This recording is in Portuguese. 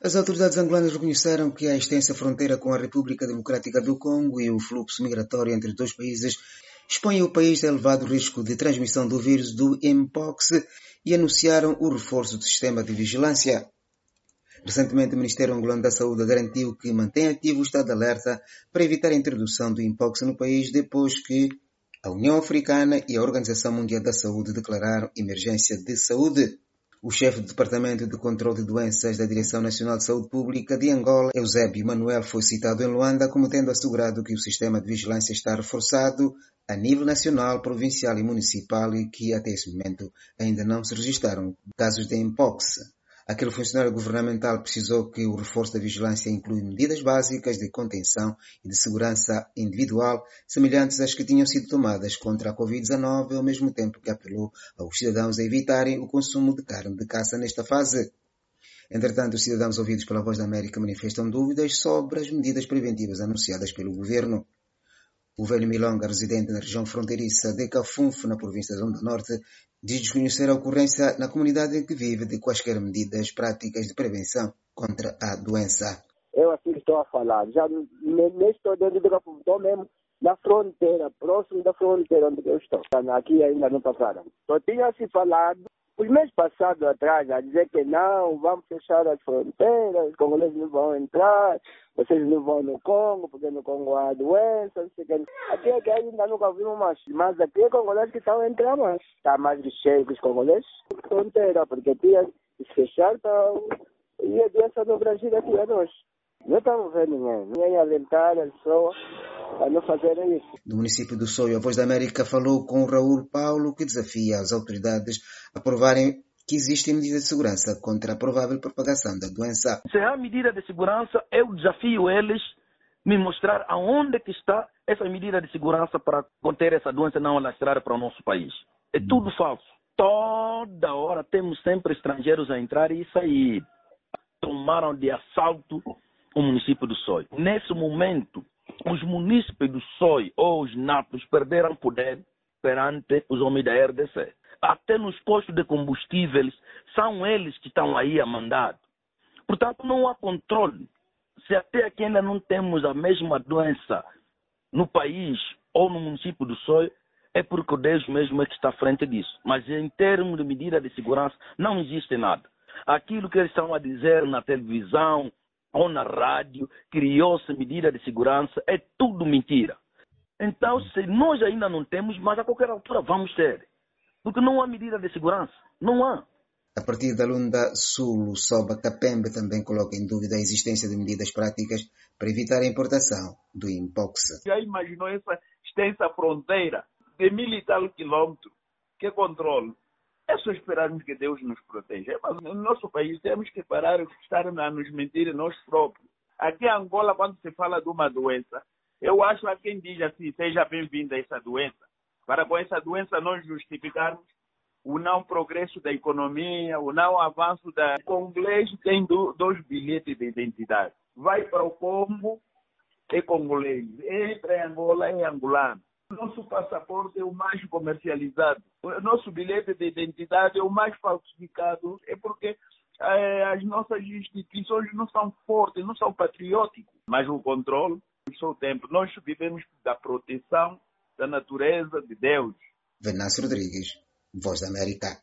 As autoridades angolanas reconheceram que a extensa fronteira com a República Democrática do Congo e o fluxo migratório entre os dois países expõem o país a elevado risco de transmissão do vírus do Mpox e anunciaram o reforço do sistema de vigilância. Recentemente, o Ministério Angolano da Saúde garantiu que mantém ativo o estado de alerta para evitar a introdução do Mpox no país depois que a União Africana e a Organização Mundial da Saúde declararam emergência de saúde. O chefe do Departamento de Controle de Doenças da Direção Nacional de Saúde Pública de Angola, Eusébio Manuel, foi citado em Luanda como tendo assegurado que o sistema de vigilância está reforçado a nível nacional, provincial e municipal e que até esse momento ainda não se registraram casos de Mpox. Aquele funcionário governamental precisou que o reforço da vigilância inclui medidas básicas de contenção e de segurança individual, semelhantes às que tinham sido tomadas contra a Covid-19, ao mesmo tempo que apelou aos cidadãos a evitarem o consumo de carne de caça nesta fase. Entretanto, os cidadãos ouvidos pela Voz da América manifestam dúvidas sobre as medidas preventivas anunciadas pelo governo. O velho Milonga, residente na região fronteiriça de Cafunfo, na província de Onda Norte, diz desconhecer a ocorrência na comunidade em que vive de quaisquer medidas práticas de prevenção contra a doença. Eu aqui estou a falar, já nem estou dentro do Cafunfo, estou mesmo na fronteira, próximo da fronteira onde eu estou. Aqui ainda não passaram. Só tinha se falado os meses passados atrás a dizer que não, vamos fechar as fronteiras, os congoleses não vão entrar, vocês não vão no Congo, porque no Congo há doença, não sei o que. Aqui é que ainda nunca ouvimos mais, mas aqui é congoleses que estão a entrar mais. Está mais cheio que os congoleses, fronteira, porque tinha que se fechar e a doença no Brasil aqui a nós. Não estamos vendo ninguém alentar as pessoas a não fazerem isso. Do município do Soio, a Voz da América falou com o Raul Paulo, que desafia as autoridades a provarem que existem medidas de segurança contra a provável propagação da doença. Se há medida de segurança, eu desafio eles a me mostrar aonde que está essa medida de segurança para conter essa doença não alastrar para o nosso país. É tudo falso. Toda hora temos sempre estrangeiros a entrar e sair. Tomaram de assalto o município do Soio. Nesse momento, os munícipes do Soio ou os natos perderam poder perante os homens da RDC. Até nos postos de combustíveis, são eles que estão aí a mandar. Portanto, não há controle. Se até aqui ainda não temos a mesma doença no país ou no município do Soio, é porque o Deus mesmo é que está à frente disso. Mas em termos de medida de segurança, não existe nada. Aquilo que eles estão a dizer na televisão ou na rádio, criou-se medida de segurança, é tudo mentira. Então, se nós ainda não temos, mas a qualquer altura vamos ter. Porque não há medida de segurança. Não há. A partir da Lunda Sul, o Soba Capembe também coloca em dúvida a existência de medidas práticas para evitar a importação do Mpox. Já imaginou essa extensa fronteira de 1.000 e tal quilômetros? Que controle? É só esperarmos que Deus nos proteja. Mas no nosso país temos que parar de estar a nos mentir nós próprios. Aqui em Angola, quando se fala de uma doença, eu acho a quem diz assim, seja bem-vinda essa doença, para com essa doença nós justificarmos o não progresso da economia, o não avanço da... O congolês tem dois bilhetes de identidade. Vai para o Congo, é congolês. Entra em Angola, é angolano. Nosso passaporte é o mais comercializado. O nosso bilhete de identidade é o mais falsificado. É porque as nossas instituições não são fortes, não são patrióticas. Mas o controle, o tempo. Nós vivemos da proteção da natureza de Deus. Venâncio Rodrigues, Voz da América.